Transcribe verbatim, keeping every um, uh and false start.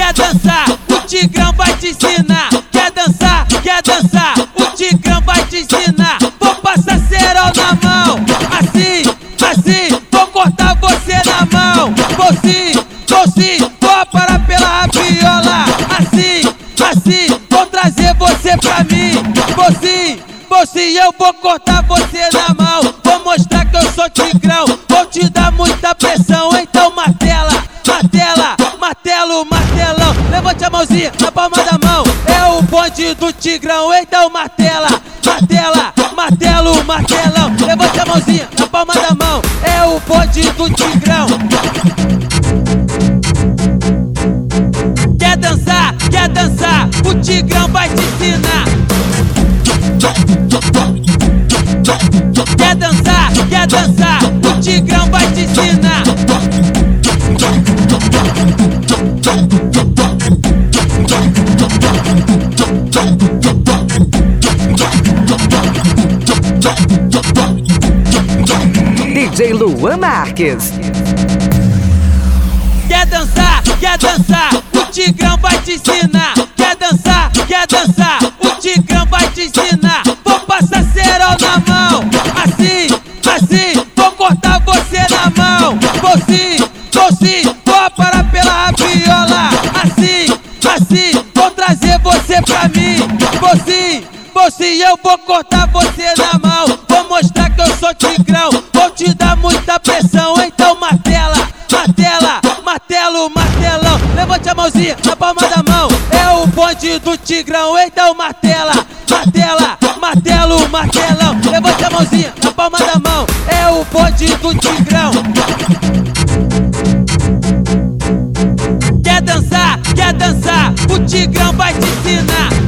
quer dançar, o Tigrão vai te ensinar. Quer dançar, quer dançar, o Tigrão vai te ensinar. Vou passar cerol na mão, assim, assim, vou cortar você na mão. Vou sim, vou sim, vou parar pela rabiola. Assim, assim, vou trazer você pra mim. Vou sim, vou sim, eu vou cortar você na mão. Vou mostrar que eu sou Tigrão, vou te dar muita pressão. Então martela, martela, martelo, martelão. Levante a mãozinha na palma da mão. É o bonde do Tigrão, então martela, martela, martelo, martelão. Levante a mãozinha na palma da mão. É o bonde do Tigrão. Quer dançar, quer dançar, o Tigrão vai te ensinar. Quer dançar, quer dançar, o Tigrão vai te ensinar. D J Luan Marques. Quer dançar, quer dançar, o Tigrão vai te ensinar. Quer dançar, quer dançar, o Tigrão vai te ensinar. Vou passar cerol na mão, assim, assim, vou cortar você na mão. Vou sim, vou sim, vou parar pela rabiola. Assim, assim, vou trazer você pra mim. Vou sim, vou sim, eu vou cortar você na mão. Vou mostrar que eu sou Tigrão, vou te dar muita pressão. Então martela, martela, martelo, martelão. Levante a mãozinha na palma da mão. É o bonde do Tigrão, então martela, martela, martelo, martelão. Levante a mãozinha na palma da mão. É o bonde do Tigrão. Quer dançar, quer dançar, o Tigrão vai te ensinar.